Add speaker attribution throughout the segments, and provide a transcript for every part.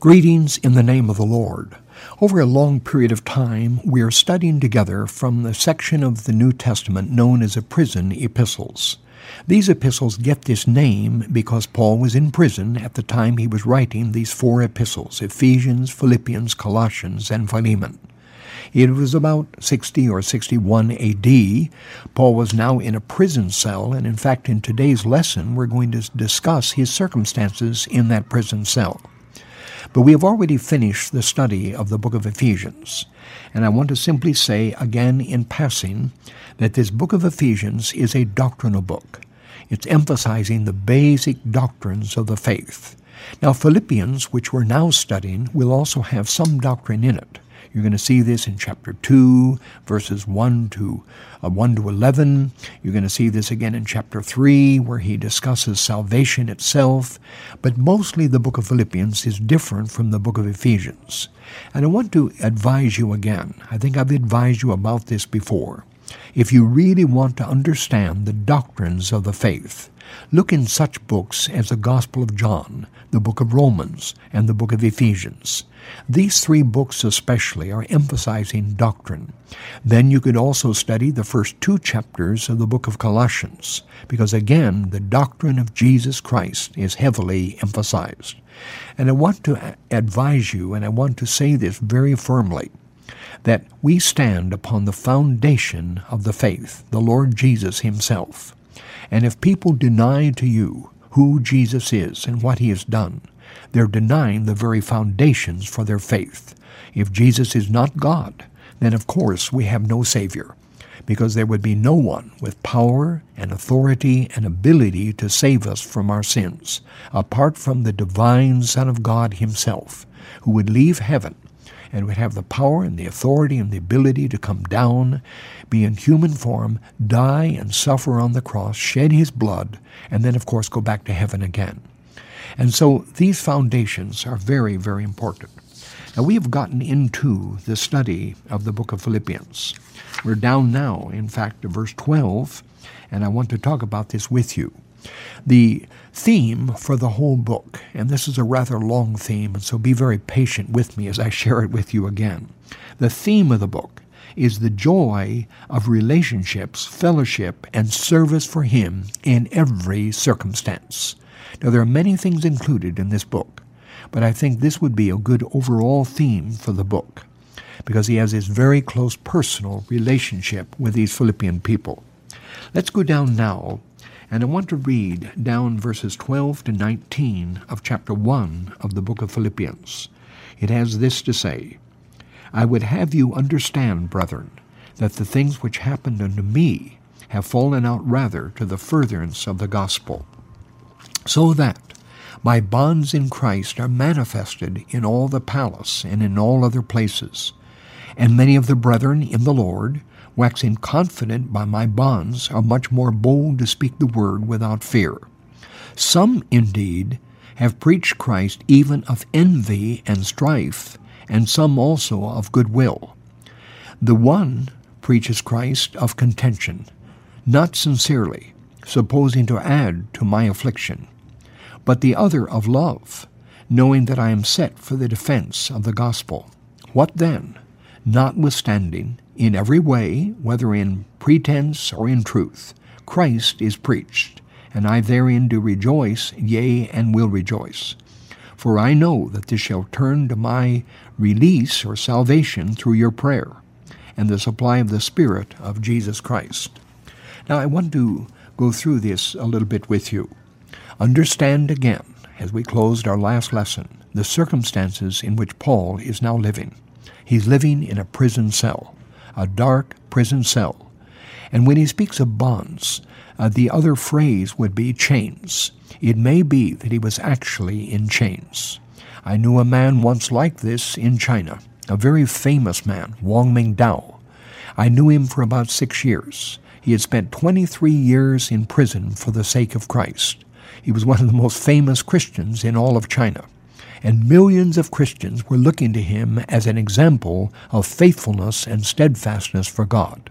Speaker 1: Greetings in the name of the Lord. Over a long period of time, we are studying together from the section of the New Testament known as the prison epistles. These epistles get this name because Paul was in prison at the time he was writing these four epistles, Ephesians, Philippians, Colossians, and Philemon. It was about 60 or 61 A.D. Paul was now in a prison cell, and in fact in today's lesson we're going to discuss his circumstances in that prison cell. But we have already finished the study of the book of Ephesians, and I want to simply say again in passing that this book of Ephesians is a doctrinal book. It's emphasizing the basic doctrines of the faith. Now Philippians, which we're now studying, will also have some doctrine in it. You're going to see this in chapter 2, verses 1 to 11. You're going to see this again in chapter 3, where he discusses salvation itself. But mostly the book of Philippians is different from the book of Ephesians. And I want to advise you again. I think I've advised you about this before. If you really want to understand the doctrines of the faith, look in such books as the Gospel of John, the book of Romans, and the book of Ephesians. These three books especially are emphasizing doctrine. Then you could also study the first two chapters of the book of Colossians, because again, the doctrine of Jesus Christ is heavily emphasized. And I want to advise you, and I want to say this very firmly, that we stand upon the foundation of the faith, the Lord Jesus himself. And if people deny to you who Jesus is and what he has done, they're denying the very foundations for their faith. If Jesus is not God, then of course we have no Savior, because there would be no one with power and authority and ability to save us from our sins, apart from the divine Son of God himself, who would leave heaven and would have the power and the authority and the ability to come down, be in human form, die and suffer on the cross, shed his blood, and then of course go back to heaven again. And so these foundations are very, very important. Now we have gotten into the study of the book of Philippians. We're down now, in fact, to verse 12, and I want to talk about this with you. The theme for the whole book, and this is a rather long theme, and so be very patient with me as I share it with you again. The theme of the book is the joy of relationships, fellowship, and service for him in every circumstance. Now, there are many things included in this book, but I think this would be a good overall theme for the book, because he has this very close personal relationship with these Philippian people. Let's go down now, and I want to read down verses 12 to 19 of chapter 1 of the book of Philippians. It has this to say, "I would have you understand, brethren, that the things which happened unto me have fallen out rather to the furtherance of the gospel, so that my bonds in Christ are manifested in all the palace and in all other places. And many of the brethren in the Lord, waxing confident by my bonds, are much more bold to speak the word without fear. Some indeed have preached Christ even of envy and strife, and some also of goodwill. The one preaches Christ of contention, not sincerely, supposing to add to my affliction, but the other of love, knowing that I am set for the defense of the gospel. What then? Notwithstanding, in every way, whether in pretense or in truth, Christ is preached, and I therein do rejoice, yea, and will rejoice. For I know that this shall turn to my release or salvation through your prayer, and the supply of the Spirit of Jesus Christ." Now I want to go through this a little bit with you. Understand again, as we closed our last lesson, the circumstances in which Paul is now living. He's living in a prison cell, a dark prison cell. And when he speaks of bonds, the other phrase would be chains. It may be that he was actually in chains. I knew a man once like this in China, a very famous man, Wang Mingdao. I knew him for about 6 years. He had spent 23 years in prison for the sake of Christ. He was one of the most famous Christians in all of China, and millions of Christians were looking to him as an example of faithfulness and steadfastness for God.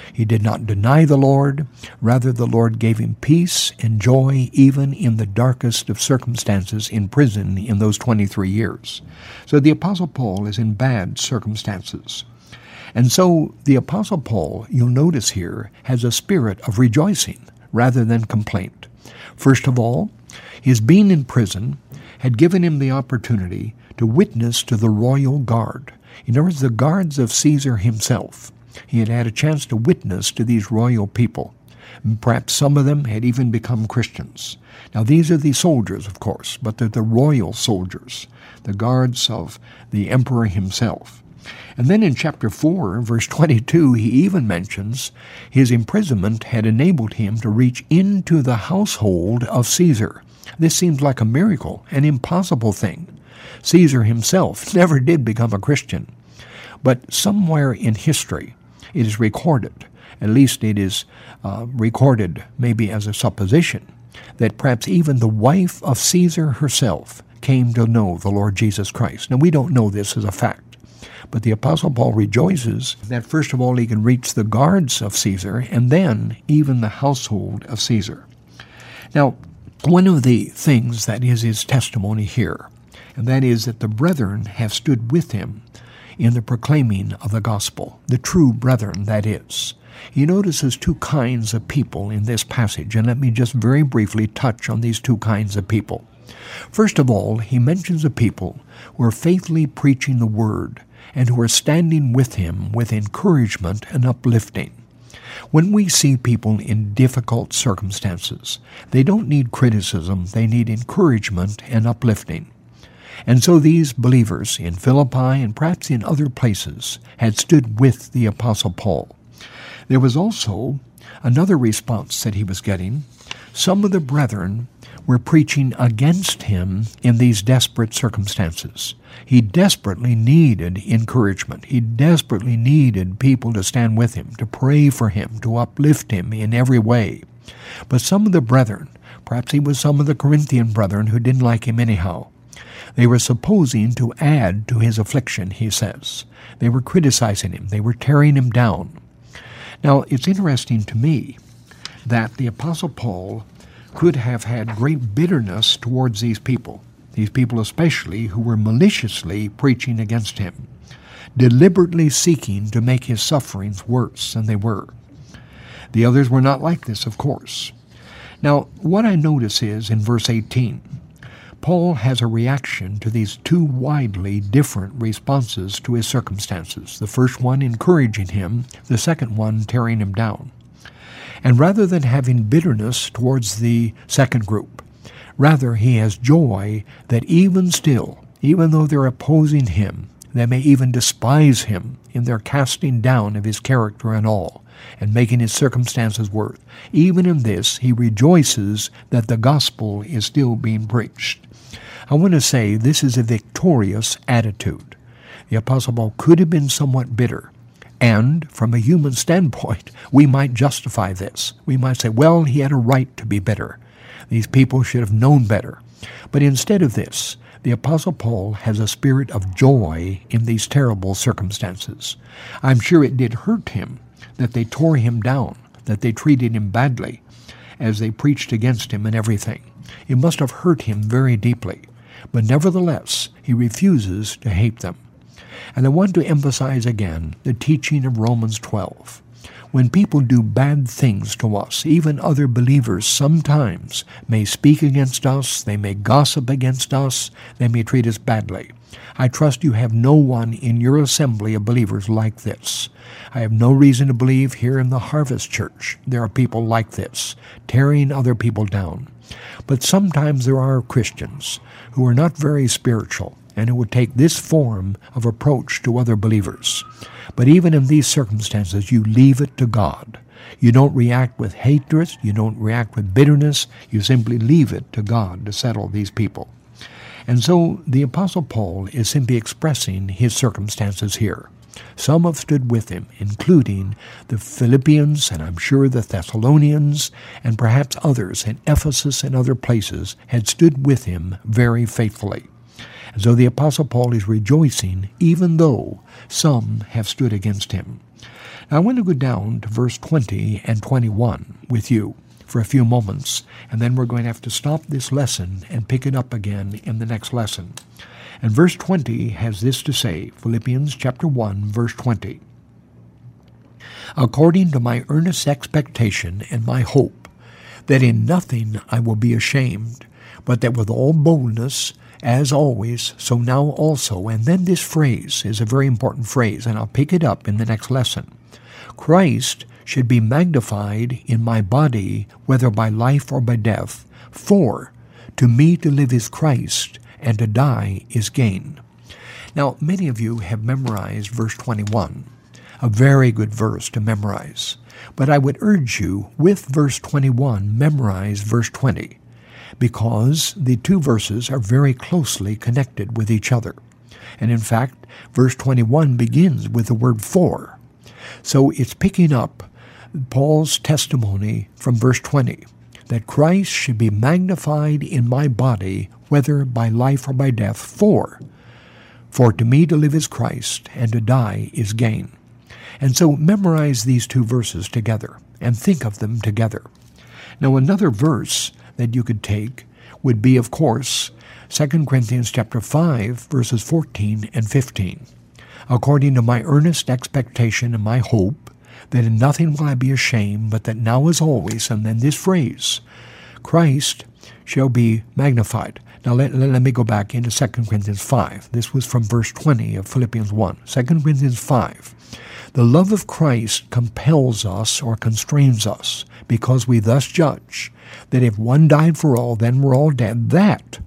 Speaker 1: He did not deny the Lord. Rather, the Lord gave him peace and joy even in the darkest of circumstances in prison in those 23 years. So the Apostle Paul is in bad circumstances. And so the Apostle Paul, you'll notice here, has a spirit of rejoicing rather than complaint. First of all, his being in prison had given him the opportunity to witness to the royal guard. In other words, the guards of Caesar himself. He had had a chance to witness to these royal people. And perhaps some of them had even become Christians. Now these are the soldiers, of course, but they're the royal soldiers, the guards of the emperor himself. And then in chapter 4, verse 22, he even mentions his imprisonment had enabled him to reach into the household of Caesar. This seems like a miracle, an impossible thing. Caesar himself never did become a Christian. But somewhere in history, it is recorded, at least it is recorded maybe as a supposition, that perhaps even the wife of Caesar herself came to know the Lord Jesus Christ. Now we don't know this as a fact. But the Apostle Paul rejoices that first of all he can reach the guards of Caesar and then even the household of Caesar. Now, one of the things that is his testimony here, and that is that the brethren have stood with him in the proclaiming of the gospel, the true brethren, that is. He notices two kinds of people in this passage, and let me just very briefly touch on these two kinds of people. First of all, he mentions a people who are faithfully preaching the word and who are standing with him with encouragement and uplifting. When we see people in difficult circumstances, they don't need criticism, they need encouragement and uplifting. And so these believers in Philippi and perhaps in other places had stood with the Apostle Paul. There was also another response that he was getting. Some of the brethren were preaching against him in these desperate circumstances. He desperately needed encouragement. He desperately needed people to stand with him, to pray for him, to uplift him in every way. But some of the brethren, perhaps he was some of the Corinthian brethren who didn't like him anyhow, they were supposing to add to his affliction, he says. They were criticizing him. They were tearing him down. Now, it's interesting to me that the Apostle Paul could have had great bitterness towards these people especially who were maliciously preaching against him, deliberately seeking to make his sufferings worse than they were. The others were not like this, of course. Now, what I notice is, in verse 18, Paul has a reaction to these two widely different responses to his circumstances. The first one encouraging him, the second one tearing him down. And rather than having bitterness towards the second group, rather he has joy that even still, even though they're opposing him, they may even despise him in their casting down of his character and all, and making his circumstances worse. Even in this, he rejoices that the gospel is still being preached. I want to say this is a victorious attitude. The Apostle Paul could have been somewhat bitter. And from a human standpoint, we might justify this. We might say, well, he had a right to be bitter. These people should have known better. But instead of this, the Apostle Paul has a spirit of joy in these terrible circumstances. I'm sure it did hurt him that they tore him down, that they treated him badly as they preached against him and everything. It must have hurt him very deeply. But nevertheless, he refuses to hate them. And I want to emphasize again the teaching of Romans 12. When people do bad things to us, even other believers sometimes may speak against us, they may gossip against us, they may treat us badly. I trust you have no one in your assembly of believers like this. I have no reason to believe here in the Harvest Church there are people like this, tearing other people down. But sometimes there are Christians who are not very spiritual, and it would take this form of approach to other believers. But even in these circumstances, you leave it to God. You don't react with hatred, you don't react with bitterness, you simply leave it to God to settle these people. And so the Apostle Paul is simply expressing his circumstances here. Some have stood with him, including the Philippians, and I'm sure the Thessalonians, and perhaps others in Ephesus and other places had stood with him very faithfully. And so the Apostle Paul is rejoicing, even though some have stood against him. I want to go down to verse 20 and 21 with you for a few moments, and then we're going to have to stop this lesson and pick it up again in the next lesson. And verse 20 has this to say, Philippians chapter 1, verse 20. According to my earnest expectation and my hope, that in nothing I will be ashamed, but that with all boldness, as always, so now also. And then this phrase is a very important phrase, and I'll pick it up in the next lesson. Christ should be magnified in my body, whether by life or by death. For to me to live is Christ, and to die is gain. Now, many of you have memorized verse 21, a very good verse to memorize. But I would urge you, with verse 21, memorize verse 20, because the two verses are very closely connected with each other. And in fact, verse 21 begins with the word for. So it's picking up Paul's testimony from verse 20, that Christ should be magnified in my body, whether by life or by death, for to me to live is Christ, and to die is gain. And so memorize these two verses together, and think of them together. Now another verse that you could take would be, of course, 2 Corinthians chapter 5, verses 14 and 15. According to my earnest expectation and my hope, that in nothing will I be ashamed, but that now as always, and then this phrase, Christ shall be magnified. Now let me go back into 2 Corinthians 5. This was from verse 20 of Philippians 1. 2 Corinthians 5. The love of Christ compels us or constrains us, because we thus judge that if one died for all, then we're all dead, that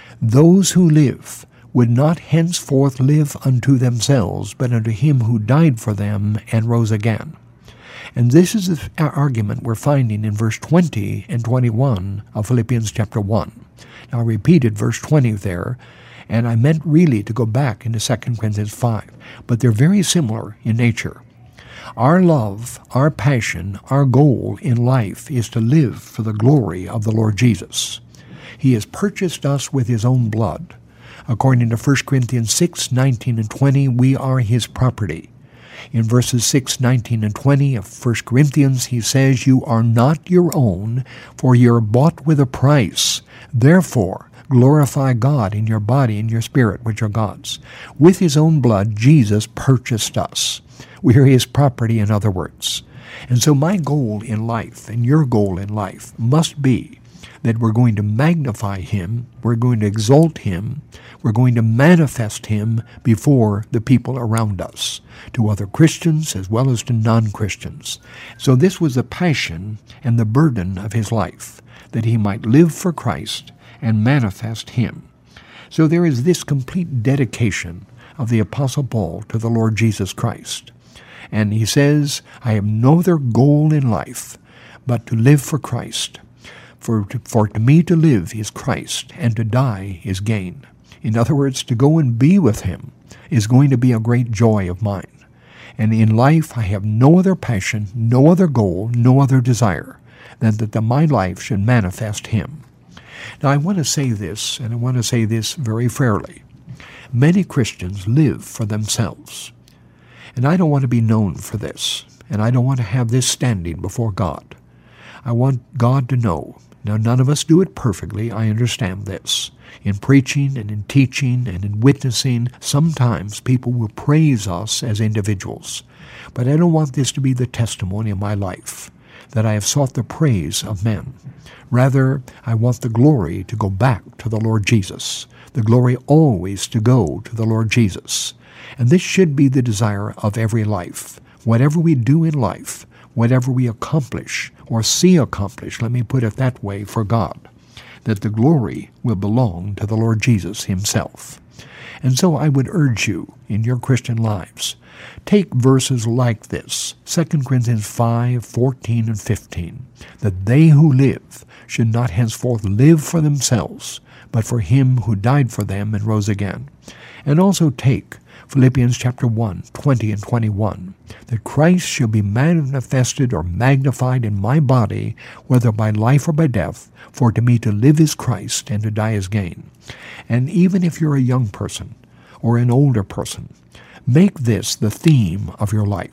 Speaker 1: those who live would not henceforth live unto themselves, but unto him who died for them and rose again. And this is the argument we're finding in verse 20 and 21 of Philippians chapter 1. Now I repeated verse 20 there, and I meant really to go back into 2 Corinthians 5, but they're very similar in nature. Our love, our passion, our goal in life is to live for the glory of the Lord Jesus. He has purchased us with his own blood. According to 1 Corinthians 6, 19 and 20, we are his property. In verses 6, 19, and 20 of 1 Corinthians, he says, you are not your own, for you are bought with a price. Therefore, glorify God in your body and your spirit, which are God's. With his own blood, Jesus purchased us. We are his property, in other words. And so my goal in life, and your goal in life, must be that we're going to magnify him, we're going to exalt him, we're going to manifest him before the people around us, to other Christians as well as to non-Christians. So this was the passion and the burden of his life, that he might live for Christ and manifest him. So there is this complete dedication of the Apostle Paul to the Lord Jesus Christ. And he says, I have no other goal in life but to live for Christ. For to me to live is Christ, and to die is gain. In other words, to go and be with him is going to be a great joy of mine. And in life I have no other passion, no other goal, no other desire than that my life should manifest him. Now I want to say this, and I want to say this very fairly. Many Christians live for themselves. And I don't want to be known for this, and I don't want to have this standing before God. I want God to know. Now, none of us do it perfectly, I understand this. In preaching and in teaching and in witnessing, sometimes people will praise us as individuals. But I don't want this to be the testimony of my life, that I have sought the praise of men. Rather, I want the glory to go back to the Lord Jesus, the glory always to go to the Lord Jesus. And this should be the desire of every life. Whatever we do in life, whatever we accomplish or see accomplished, let me put it that way, for God, that the glory will belong to the Lord Jesus himself. And so I would urge you in your Christian lives, take verses like this, 2 Corinthians 5, 14 and 15, that they who live should not henceforth live for themselves, but for him who died for them and rose again. And also take Philippians chapter 1, 20 and 21, that Christ shall be manifested or magnified in my body, whether by life or by death, for to me to live is Christ, and to die is gain. And even if you're a young person or an older person, make this the theme of your life,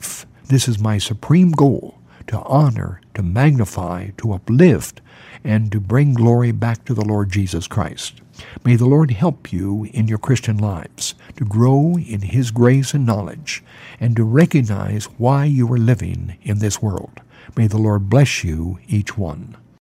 Speaker 1: This is my supreme goal, to honor, to magnify, to uplift, and to bring glory back to the Lord Jesus Christ. May the Lord help you in your Christian lives to grow in His grace and knowledge, and to recognize why you are living in this world. May the Lord bless you, each one.